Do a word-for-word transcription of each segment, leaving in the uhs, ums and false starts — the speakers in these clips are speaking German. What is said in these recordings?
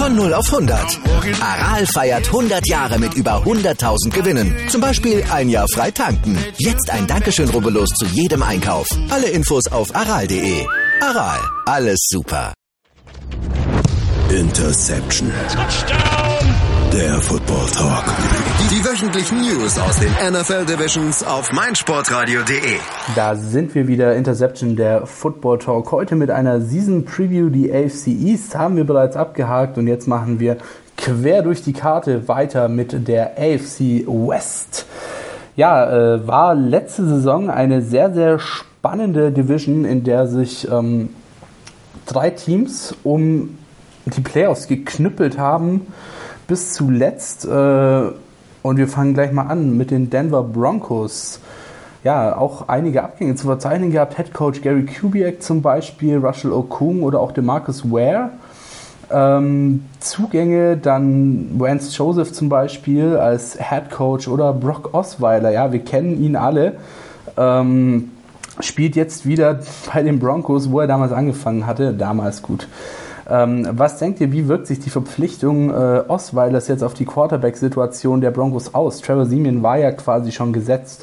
Von null auf hundert. Aral feiert hundert Jahre mit über hunderttausend Gewinnen. Zum Beispiel ein Jahr frei tanken. Jetzt ein Dankeschön, rubbellos zu jedem Einkauf. Alle Infos auf aral punkt de. Aral, alles super. Interception. Touchdown. Der Football Talk. Die wöchentlichen News aus den N F L Divisions auf meinsportradio punkt de. Da sind wir wieder, Interception, der Football Talk. Heute mit einer Season Preview. Die A F C East haben wir bereits abgehakt und jetzt machen wir quer durch die Karte weiter mit der A F C West. Ja, äh, war letzte Saison eine sehr, sehr spannende Division, in der sich ähm, drei Teams um die Playoffs geknüppelt haben bis zuletzt. Äh, und wir fangen gleich mal an mit den Denver Broncos. Ja, auch einige Abgänge zu verzeichnen gehabt. Head Coach Gary Kubiak zum Beispiel, Russell Okung oder auch DeMarcus Ware. Ähm, Zugänge, dann Vance Joseph zum Beispiel als Head Coach oder Brock Osweiler. Ja, wir kennen ihn alle. Ähm, spielt jetzt wieder bei den Broncos, wo er damals angefangen hatte. Damals gut. Ähm, was denkt ihr, wie wirkt sich die Verpflichtung äh, Osweilers jetzt auf die Quarterback-Situation der Broncos aus? Trevor Siemian war ja quasi schon gesetzt.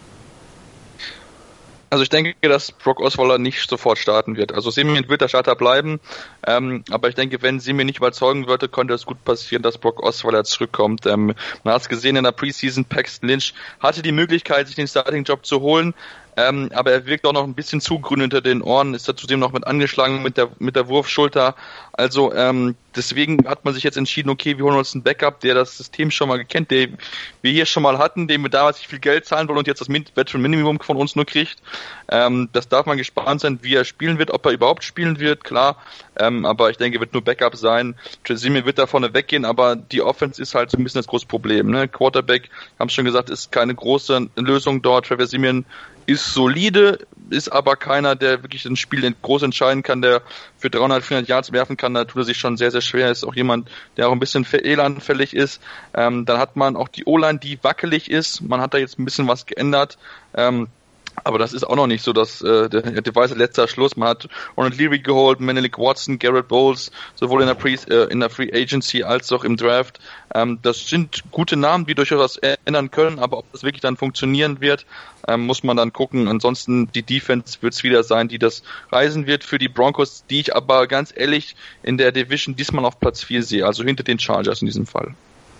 Also ich denke, dass Brock Osweiler nicht sofort starten wird. Also Siemian wird der Starter bleiben, ähm, aber ich denke, wenn Siemian nicht überzeugen würde, könnte es gut passieren, dass Brock Osweiler zurückkommt. Ähm, man hat es gesehen in der Preseason, Paxton Lynch hatte die Möglichkeit, sich den Starting-Job zu holen, ähm, aber er wirkt auch noch ein bisschen zu grün hinter den Ohren, ist da zudem noch mit angeschlagen mit der mit der Wurfschulter. Also ähm, deswegen hat man sich jetzt entschieden, okay, wir holen uns einen Backup, der das System schon mal kennt, den wir hier schon mal hatten, dem wir damals nicht viel Geld zahlen wollen und jetzt das Veteran Minimum von uns nur kriegt. Ähm, das darf man gespannt sein, wie er spielen wird, ob er überhaupt spielen wird, klar. Ähm, aber ich denke, er wird nur Backup sein. Siemian wird da vorne weggehen, aber die Offense ist halt so ein bisschen das große Problem. Ne? Quarterback, haben schon gesagt, ist keine große Lösung dort. Trevor Siemian ist solide, ist aber keiner, der wirklich ein Spiel groß entscheiden kann, der für dreihundert, vierhundert Yards werfen kann. Da tut er sich schon sehr, sehr schwer. Ist auch jemand, der auch ein bisschen fehleranfällig ist. Ähm, dann hat man auch die O-Line, die wackelig ist. Man hat da jetzt ein bisschen was geändert. Ähm, Aber das ist auch noch nicht so, dass äh, der, der weiße letzter Schluss. Man hat Ronald Leary geholt, Menelik Watson, Garrett Bowles, sowohl in der, Pre, äh, in der Free Agency als auch im Draft. Ähm, das sind gute Namen, die durchaus was ändern können, aber ob das wirklich dann funktionieren wird, ähm, muss man dann gucken. Ansonsten die Defense wird es wieder sein, die das reisen wird für die Broncos, die ich aber ganz ehrlich in der Division diesmal auf Platz vier sehe, also hinter den Chargers in diesem Fall.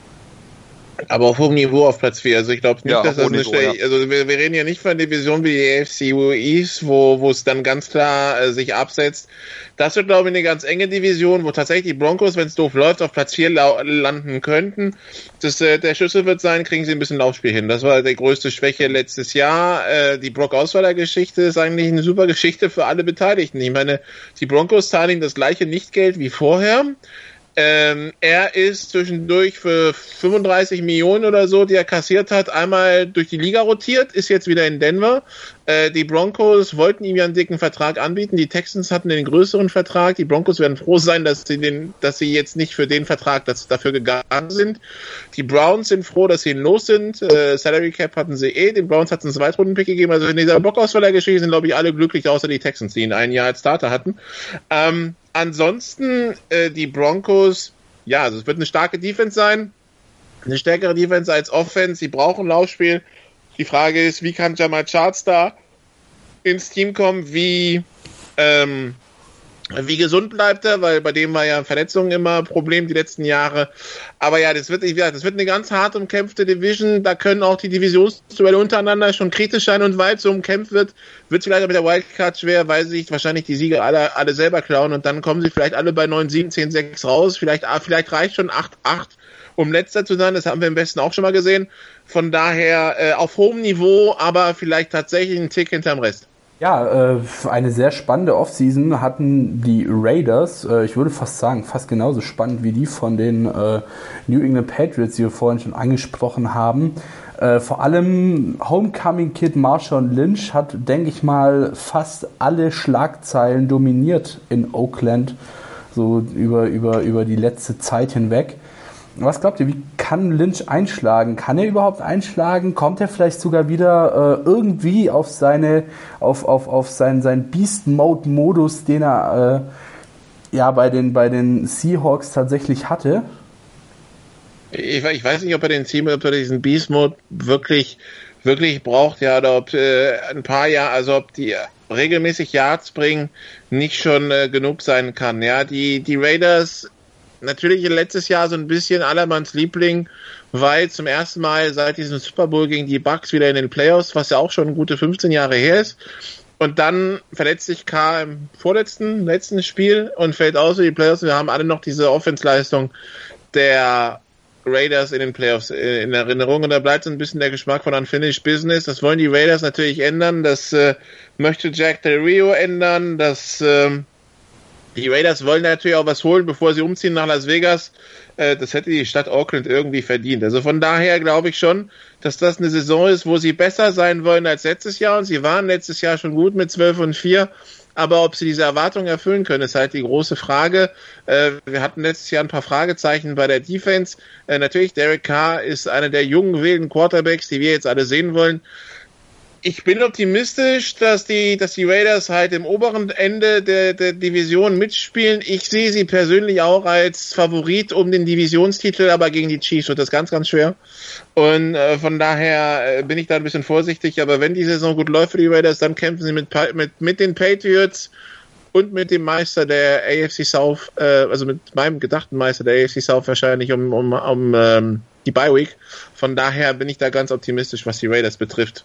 Aber auf hohem Niveau auf Platz vier. Also ich glaube nicht, ja, dass das eine Niveau, Stelle, ja. also wir, wir reden ja nicht von einer Division wie die A F C East, wo wo es dann ganz klar äh, sich absetzt. Das wird, glaube ich, eine ganz enge Division, wo tatsächlich die Broncos, wenn es doof läuft, auf Platz vier lau- landen könnten. Das, äh, der Schlüssel wird sein, kriegen sie ein bisschen Laufspiel hin. Das war die größte Schwäche letztes Jahr. Äh, die Brock Osweiler-Geschichte ist eigentlich eine super Geschichte für alle Beteiligten. Ich meine, die Broncos zahlen ihm das gleiche Nichtgeld wie vorher. Ähm, er ist zwischendurch für fünfunddreißig Millionen oder so, die er kassiert hat, einmal durch die Liga rotiert, ist jetzt wieder in Denver. Äh, die Broncos wollten ihm ja einen dicken Vertrag anbieten, die Texans hatten den größeren Vertrag, die Broncos werden froh sein, dass sie den, dass sie jetzt nicht für den Vertrag das, dafür gegangen sind. Die Browns sind froh, dass sie ihn los sind, äh, Salary Cap hatten sie eh, den Browns hat es einen Zweitrunden-Pick gegeben, also in dieser Bock-Auswahl-Geschichte sind, glaube ich, alle glücklich, außer die Texans, die ihn ein Jahr als Starter hatten. Ähm, Ansonsten äh, die Broncos, ja, also es wird eine starke Defense sein, eine stärkere Defense als Offense, sie brauchen Laufspiel. Die Frage ist, wie kann Jamal Charles da ins Team kommen, wie ähm, wie gesund bleibt er, weil bei dem war ja Verletzungen immer ein Problem die letzten Jahre. Aber ja, das wird, ich das wird eine ganz hart umkämpfte Division. Da können auch die Divisionsduelle untereinander schon kritisch sein, und weil es so umkämpft wird, wird es vielleicht mit der Wildcard schwer, weil sich wahrscheinlich die Siege alle, alle selber klauen, und dann kommen sie vielleicht alle bei neun sieben, zehn sechs raus. Vielleicht, vielleicht reicht schon acht acht, um letzter zu sein. Das haben wir im Westen auch schon mal gesehen. Von daher äh, auf hohem Niveau, aber vielleicht tatsächlich einen Tick hinterm Rest. Ja, äh, eine sehr spannende Offseason hatten die Raiders, äh, ich würde fast sagen, fast genauso spannend wie die von den äh, New England Patriots, die wir vorhin schon angesprochen haben. Äh, vor allem Homecoming-Kid Marshawn Lynch hat, denke ich mal, fast alle Schlagzeilen dominiert in Oakland, so über, über, über die letzte Zeit hinweg. Was glaubt ihr, wie kann Lynch einschlagen? Kann er überhaupt einschlagen? Kommt er vielleicht sogar wieder äh, irgendwie auf seine, auf, auf, auf seinen, seinen Beast-Mode-Modus, den er äh, ja bei den, bei den Seahawks tatsächlich hatte. Ich, ich weiß nicht, ob er den Team, ob er diesen Beast Mode wirklich, wirklich braucht, ja, oder ob äh, ein paar Jahre, also ob die regelmäßig Yards bringen, nicht schon äh, genug sein kann. Ja, die, die Raiders, natürlich letztes Jahr so ein bisschen allermanns Liebling, weil zum ersten Mal seit diesem Super Bowl gegen die Bucks wieder in den Playoffs, was ja auch schon gute fünfzehn Jahre her ist. Und dann verletzt sich K im vorletzten, letzten Spiel und fällt aus für die Playoffs. Wir haben alle noch diese Offense-Leistung der Raiders in den Playoffs in Erinnerung. Und da bleibt so ein bisschen der Geschmack von Unfinished Business. Das wollen die Raiders natürlich ändern. Das äh, möchte Jack Del Rio ändern. Das, äh, die Raiders wollen natürlich auch was holen, bevor sie umziehen nach Las Vegas. Äh, das hätte die Stadt Auckland irgendwie verdient. Also von daher glaube ich schon, dass das eine Saison ist, wo sie besser sein wollen als letztes Jahr. Und sie waren letztes Jahr schon gut mit zwölf und vier. Aber ob sie diese Erwartungen erfüllen können, ist halt die große Frage. Äh, wir hatten letztes Jahr ein paar Fragezeichen bei der Defense. Äh, natürlich, Derek Carr ist einer der jungen, wilden Quarterbacks, die wir jetzt alle sehen wollen. Ich bin optimistisch, dass die, dass die Raiders halt im oberen Ende der, der Division mitspielen. Ich sehe sie persönlich auch als Favorit um den Divisionstitel, aber gegen die Chiefs wird das ganz, ganz schwer. Und äh, von daher äh, bin ich da ein bisschen vorsichtig. Aber wenn die Saison gut läuft für die Raiders, dann kämpfen sie mit, mit, mit den Patriots und mit dem Meister der A F C South, äh, also mit meinem gedachten Meister der A F C South wahrscheinlich um, um, um ähm, die Bye Week. Von daher bin ich da ganz optimistisch, was die Raiders betrifft.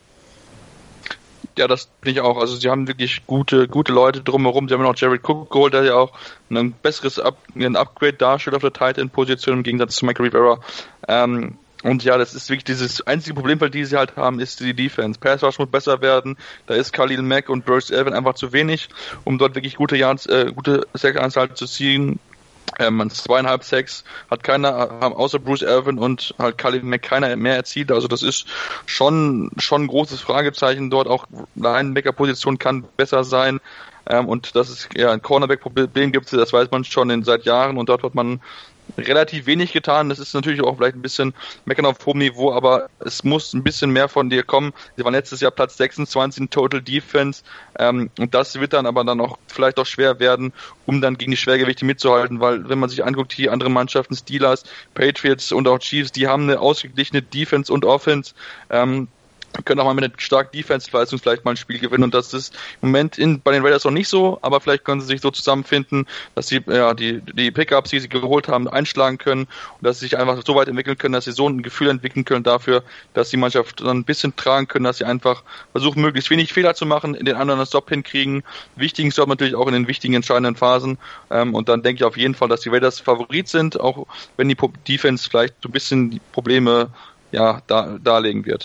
Ja, das bin ich auch. Also sie haben wirklich gute gute Leute drumherum. Sie haben noch Jared Cook geholt, der ja auch ein besseres Up, ein Upgrade darstellt auf der Tight End Position im Gegensatz zu Michael Rivera. Ähm, und ja, das ist wirklich dieses einzige Problemfeld, die sie halt haben, ist die Defense. Pass Rush muss besser werden. Da ist Khalil Mack und Bruce Irvin einfach zu wenig, um dort wirklich gute Yards, äh, gute Sack-Anzahl zu ziehen. Ähm, zweieinhalb Sacks hat keiner, außer Bruce Irvin und halt Khalil Mack keiner mehr erzielt. Also das ist schon schon ein großes Fragezeichen dort. Auch Linebacker-Position kann besser sein. Ähm, und dass es ja ein Cornerback-Problem gibt, das weiß man schon in, seit Jahren. Und dort hat man relativ wenig getan. Das ist natürlich auch vielleicht ein bisschen meckern auf hohem Niveau, aber es muss ein bisschen mehr von dir kommen. Sie waren letztes Jahr Platz sechsundzwanzig in Total Defense, ähm, und das wird dann aber dann auch vielleicht auch schwer werden, um dann gegen die Schwergewichte mitzuhalten, weil wenn man sich anguckt, die anderen Mannschaften, Steelers, Patriots und auch Chiefs, die haben eine ausgeglichene Defense und Offense, ähm, können auch mal mit einer starken Defense-Leistung vielleicht mal ein Spiel gewinnen, und das ist im Moment in, bei den Raiders noch nicht so, aber vielleicht können sie sich so zusammenfinden, dass sie ja, die, die Pickups, die sie geholt haben, einschlagen können und dass sie sich einfach so weit entwickeln können, dass sie so ein Gefühl entwickeln können dafür, dass die Mannschaft dann ein bisschen tragen können, dass sie einfach versuchen, möglichst wenig Fehler zu machen, in den anderen einen Stop hinkriegen, wichtigen Stop natürlich auch in den wichtigen, entscheidenden Phasen, ähm, und dann denke ich auf jeden Fall, dass die Raiders Favorit sind, auch wenn die Defense vielleicht so ein bisschen die Probleme ja, da, darlegen wird.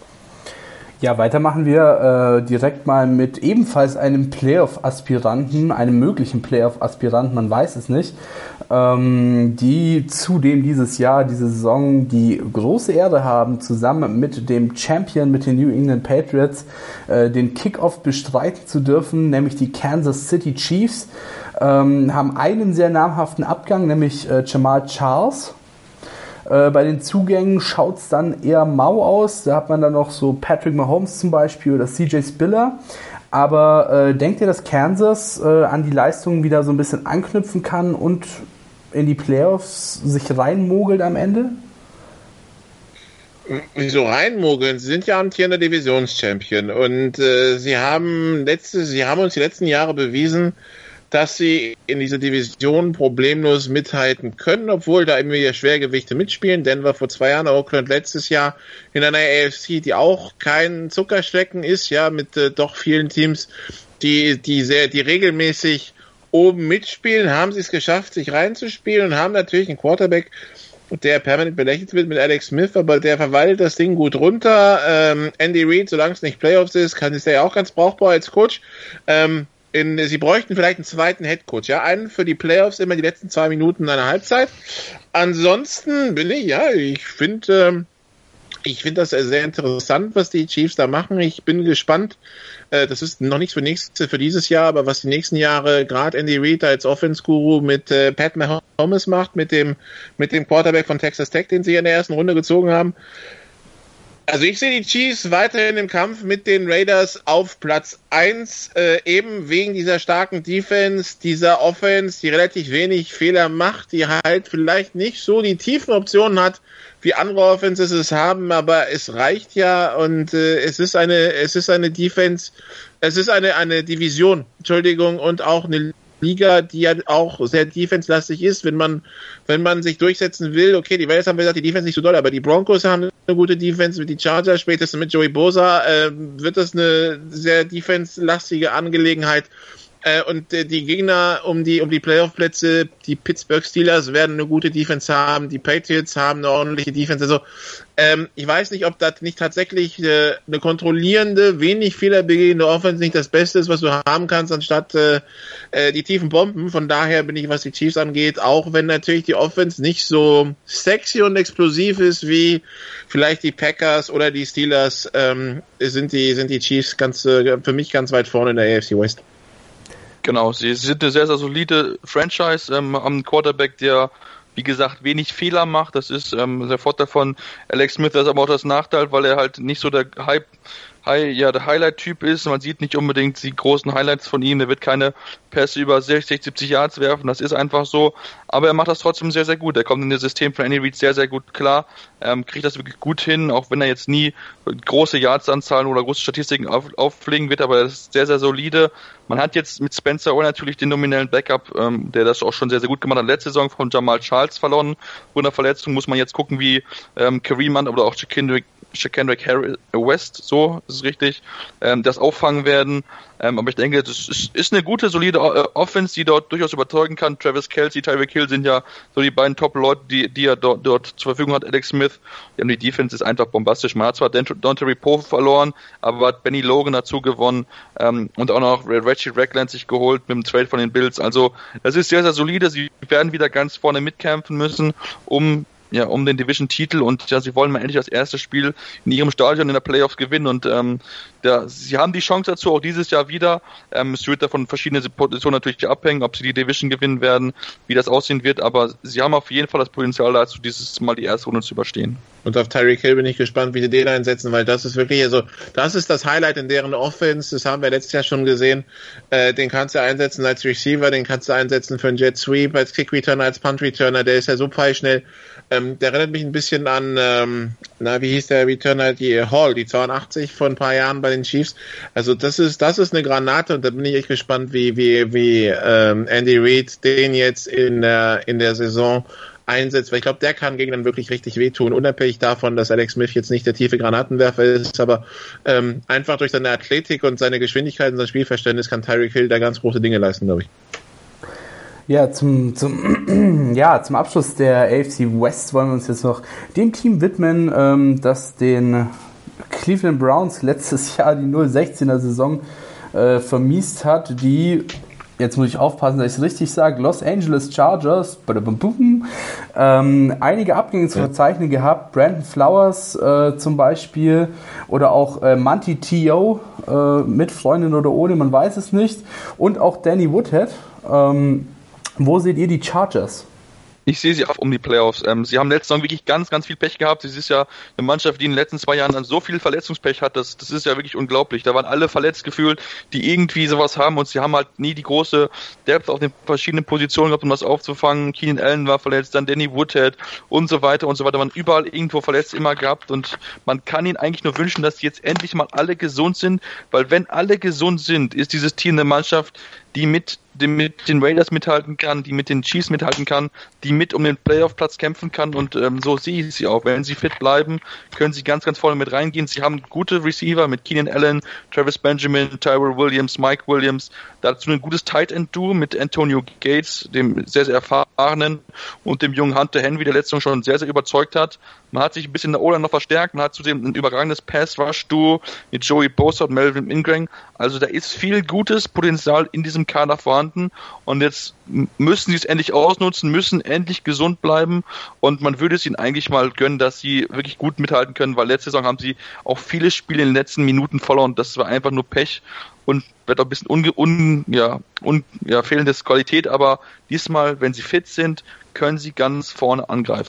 Ja, weiter machen wir äh, direkt mal mit ebenfalls einem Playoff-Aspiranten, einem möglichen Playoff-Aspiranten, man weiß es nicht, ähm, die zudem dieses Jahr, diese Saison die große Ehre haben, zusammen mit dem Champion, mit den New England Patriots, äh, den Kickoff bestreiten zu dürfen, nämlich die Kansas City Chiefs, ähm, haben einen sehr namhaften Abgang, nämlich äh, Jamal Charles. Bei den Zugängen schaut es dann eher mau aus. Da hat man dann noch so Patrick Mahomes zum Beispiel oder C J Spiller. Aber äh, denkt ihr, dass Kansas äh, an die Leistungen wieder so ein bisschen anknüpfen kann und in die Playoffs sich reinmogelt am Ende? Wieso reinmogeln? Sie sind ja amtierender Divisionschampion und äh, sie haben letzte, sie haben uns die letzten Jahre bewiesen, dass sie in dieser Division problemlos mithalten können, obwohl da immer wieder Schwergewichte mitspielen. Denver vor zwei Jahren, Oakland letztes Jahr in einer A F C, die auch kein Zuckerschlecken ist, ja, mit äh, doch vielen Teams, die, die sehr, die regelmäßig oben mitspielen, haben sie es geschafft, sich reinzuspielen und haben natürlich einen Quarterback, der permanent belächelt wird mit Alex Smith, aber der verwaltet das Ding gut runter. Ähm, Andy Reid, solange es nicht Playoffs ist, kann ist der ja auch ganz brauchbar als Coach. Ähm, In, sie bräuchten vielleicht einen zweiten Headcoach, ja, einen für die Playoffs, immer die letzten zwei Minuten einer Halbzeit. Ansonsten bin ich, ja, ich finde, ähm, ich finde das sehr interessant, was die Chiefs da machen. Ich bin gespannt. Äh, das ist noch nichts für nächstes, für dieses Jahr, aber was die nächsten Jahre gerade Andy Reid als Offense-Guru mit äh, Pat Mahomes macht, mit dem, mit dem Quarterback von Texas Tech, den sie in der ersten Runde gezogen haben. Also ich sehe die Chiefs weiterhin im Kampf mit den Raiders auf Platz eins, äh, eben wegen dieser starken Defense, dieser Offense, die relativ wenig Fehler macht, die halt vielleicht nicht so die tiefen Optionen hat, wie andere Offenses es haben, aber es reicht ja und äh, es ist eine, es ist eine Defense, es ist eine, eine Division, Entschuldigung, und auch eine Liga, die ja auch sehr defense-lastig ist, wenn man, wenn man sich durchsetzen will. Okay, die Raiders haben gesagt, die Defense nicht so doll, aber die Broncos haben eine gute Defense, mit die Chargers, spätestens mit Joey Bosa, äh, wird das eine sehr defense-lastige Angelegenheit. Äh, und äh, die Gegner um die, um die Playoff-Plätze, die Pittsburgh Steelers werden eine gute Defense haben, die Patriots haben eine ordentliche Defense, also, ähm, ich weiß nicht, ob das nicht tatsächlich äh, eine kontrollierende, wenig fehlerbegehende Offense nicht das Beste ist, was du haben kannst, anstatt äh, äh, die tiefen Bomben. Von daher bin ich, was die Chiefs angeht, auch wenn natürlich die Offense nicht so sexy und explosiv ist wie vielleicht die Packers oder die Steelers, ähm, sind die, sind die Chiefs ganz, äh, für mich ganz weit vorne in der A F C West. Genau, sie sind eine sehr, sehr solide Franchise, ähm, haben einen Quarterback, der, wie gesagt, wenig Fehler macht. Das ist ähm, der Vorteil von Alex Smith, das ist aber auch das Nachteil, weil er halt nicht so der Hype, High, ja, der Highlight-Typ ist. Man sieht nicht unbedingt die großen Highlights von ihm. Der wird keine Pässe über sechzig, siebzig Yards werfen. Das ist einfach so. Aber er macht das trotzdem sehr, sehr gut. Er kommt in das System von Andy Reid sehr, sehr gut klar. Ähm, kriegt das wirklich gut hin, auch wenn er jetzt nie große Yards-Anzahlen oder große Statistiken auf, auflegen wird. Aber er ist sehr, sehr solide. Man hat jetzt mit Spencer Orr natürlich den nominellen Backup, ähm, der das auch schon sehr, sehr gut gemacht hat. Letzte Saison von Jamal Charles verloren. Unter Verletzung muss man jetzt gucken, wie ähm, Kareem Hunt oder auch Kendrick Kendrick Harris West, so ist es richtig, ähm, das auffangen werden. Ähm, aber ich denke, das ist, ist eine gute, solide äh, Offense, die dort durchaus überzeugen kann. Travis Kelce, Tyreek Hill sind ja so die beiden Top-Leute, die, die er dort, dort zur Verfügung hat. Alex Smith, ja, die Defense ist einfach bombastisch. Man hat zwar Dontae Poe verloren, aber hat Benny Logan dazu gewonnen ähm, und auch noch Reggie Ragland sich geholt mit dem Trade von den Bills. Also das ist sehr, sehr solide. Sie werden wieder ganz vorne mitkämpfen müssen, um ja, um den Division-Titel, und ja, sie wollen mal endlich das erste Spiel in ihrem Stadion in der Playoffs gewinnen, und ähm, ja, sie haben die Chance dazu, auch dieses Jahr wieder. Ähm, es wird davon verschiedene Positionen natürlich abhängen, ob sie die Division gewinnen werden, wie das aussehen wird, aber sie haben auf jeden Fall das Potenzial dazu, dieses Mal die erste Runde zu überstehen. Und auf Tyreek Hill bin ich gespannt, wie sie den einsetzen, weil das ist wirklich, also das ist das Highlight in deren Offense, das haben wir letztes Jahr schon gesehen. Äh, den kannst du einsetzen als Receiver, den kannst du einsetzen für einen Jet Sweep, als Kick Returner, als Punt Returner, der ist ja so pfeilschnell. Ähm, der erinnert mich ein bisschen an, ähm, na, wie hieß der Returner, die Hall, die zweiundachtzig vor ein paar Jahren bei den Chiefs. Also das ist, das ist eine Granate, und da bin ich echt gespannt, wie, wie, wie ähm, Andy Reid den jetzt in der, in der Saison einsetzt, weil ich glaube, der kann Gegnern wirklich richtig wehtun, unabhängig davon, dass Alex Smith jetzt nicht der tiefe Granatenwerfer ist, aber ähm, einfach durch seine Athletik und seine Geschwindigkeit und sein Spielverständnis kann Tyreek Hill da ganz große Dinge leisten, glaube ich. Ja, zum, zum, ja, zum Abschluss der A F C West wollen wir uns jetzt noch dem Team widmen, ähm, das den Cleveland Browns letztes Jahr die null sechzehner Saison äh, vermiest hat, die, jetzt muss ich aufpassen, dass ich es richtig sage, Los Angeles Chargers, ähm, einige Abgänge zu verzeichnen gehabt, Brandon Flowers äh, zum Beispiel, oder auch äh, Monty T O äh, mit Freundin oder ohne, man weiß es nicht, und auch Danny Woodhead. Ähm, Wo seht ihr die Chargers? Ich sehe sie auch um die Playoffs. Ähm, sie haben letzte Saison wirklich ganz, ganz viel Pech gehabt. Es ist ja eine Mannschaft, die in den letzten zwei Jahren dann so viel Verletzungspech hat, das, das ist ja wirklich unglaublich. Da waren alle verletzt gefühlt, die irgendwie sowas haben, und sie haben halt nie die große Depth auf den verschiedenen Positionen gehabt, um das aufzufangen. Keenan Allen war verletzt, dann Danny Woodhead und so weiter und so weiter. Man überall irgendwo verletzt immer gehabt, und man kann ihnen eigentlich nur wünschen, dass jetzt endlich mal alle gesund sind, weil wenn alle gesund sind, ist dieses Team eine Mannschaft, die mit dem, mit den Raiders mithalten kann, die mit den Chiefs mithalten kann, die mit um den Playoff-Platz kämpfen kann, und ähm, so sehe ich sie auch. Wenn sie fit bleiben, können sie ganz, ganz vorne mit reingehen. Sie haben gute Receiver mit Keenan Allen, Travis Benjamin, Tyrell Williams, Mike Williams, dazu ein gutes Tight-End-Duo mit Antonio Gates, dem sehr, sehr erfahrenen, und dem jungen Hunter Henry, der letzte Saison schon sehr, sehr überzeugt hat. Man hat sich ein bisschen in der O-Line noch verstärkt, man hat zudem ein überragendes Pass-Rush-Duo mit Joey Bosa und Melvin Ingram. Also da ist viel gutes Potenzial in diesem Kader vorhanden, und jetzt müssen sie es endlich ausnutzen, müssen endlich gesund bleiben, und man würde es ihnen eigentlich mal gönnen, dass sie wirklich gut mithalten können, weil letzte Saison haben sie auch viele Spiele in den letzten Minuten verloren, das war einfach nur Pech und wird auch ein bisschen unge- un, ja, un, ja, fehlendes Qualität, aber diesmal, wenn sie fit sind, können sie ganz vorne angreifen.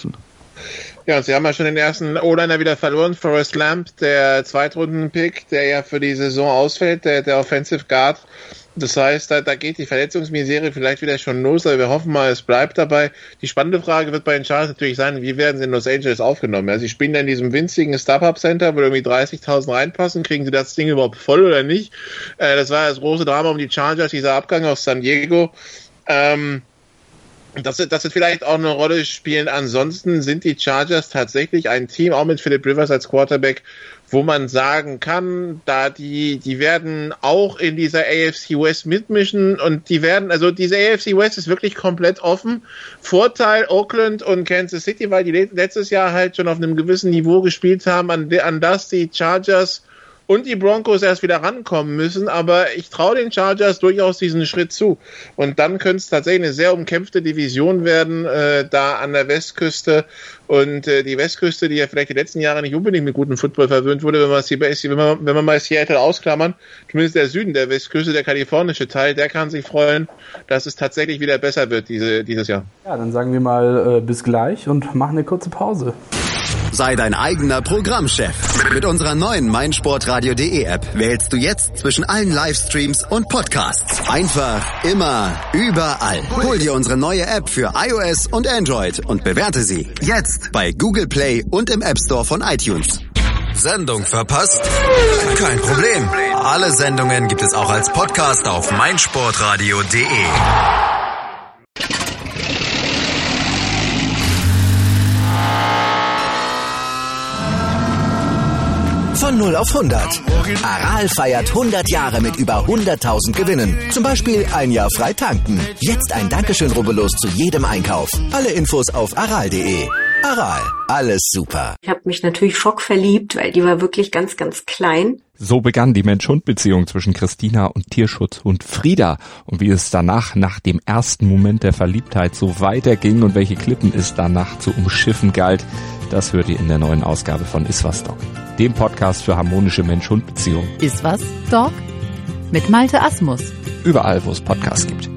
Ja, und sie haben ja schon den ersten O-Liner wieder verloren, Forrest Lamp, der Zweitrunden-Pick, der ja für die Saison ausfällt, der, der Offensive Guard. Das heißt, da, da geht die Verletzungsmisere vielleicht wieder schon los, aber wir hoffen mal, es bleibt dabei. Die spannende Frage wird bei den Chargers natürlich sein, wie werden sie in Los Angeles aufgenommen? Ja, sie spielen ja in diesem winzigen StubHub Center, wo irgendwie dreißigtausend reinpassen. Kriegen sie das Ding überhaupt voll oder nicht? Äh, das war das große Drama um die Chargers, dieser Abgang aus San Diego. Ähm, Das wird, das wird vielleicht auch eine Rolle spielen. Ansonsten sind die Chargers tatsächlich ein Team, auch mit Philip Rivers als Quarterback, wo man sagen kann, da die, die werden auch in dieser A F C West mitmischen und die werden, also diese A F C West ist wirklich komplett offen. Vorteil Oakland und Kansas City, weil die letztes Jahr halt schon auf einem gewissen Niveau gespielt haben, an, an das die Chargers und die Broncos erst wieder rankommen müssen, aber ich traue den Chargers durchaus diesen Schritt zu. Und dann könnte es tatsächlich eine sehr umkämpfte Division werden, äh, da an der Westküste. Und äh, die Westküste, die ja vielleicht die letzten Jahre nicht unbedingt mit gutem Football verwöhnt wurde, wenn man, wenn man, wenn man mal Seattle ausklammern, zumindest der Süden der Westküste, der kalifornische Teil, der kann sich freuen, dass es tatsächlich wieder besser wird diese, dieses Jahr. Ja, dann sagen wir mal äh, bis gleich und machen eine kurze Pause. Sei dein eigener Programmchef. Mit unserer neuen meinsportradio punkt de App wählst du jetzt zwischen allen Livestreams und Podcasts. Einfach, immer, überall. Hol dir unsere neue App für iOS und Android und bewerte sie jetzt bei Google Play und im App Store von iTunes. Sendung verpasst? Kein Problem. Alle Sendungen gibt es auch als Podcast auf meinsportradio punkt de. Von null auf hundert. Aral feiert hundert Jahre mit über hunderttausend Gewinnen. Zum Beispiel ein Jahr frei tanken. Jetzt ein Dankeschön, rubbellos zu jedem Einkauf. Alle Infos auf aral punkt de. Aral, alles super. Ich habe mich natürlich schockverliebt, weil die war wirklich ganz, ganz klein. So begann die Mensch-Hund-Beziehung zwischen Christina und Tierschutzhund Frieda. Und wie es danach, nach dem ersten Moment der Verliebtheit, so weiterging und welche Klippen es danach zu umschiffen galt, das hört ihr in der neuen Ausgabe von Iswas Dog, dem Podcast für harmonische Mensch-Hund-Beziehungen. Iswas Dog? Mit Malte Asmus. Überall, wo es Podcasts gibt.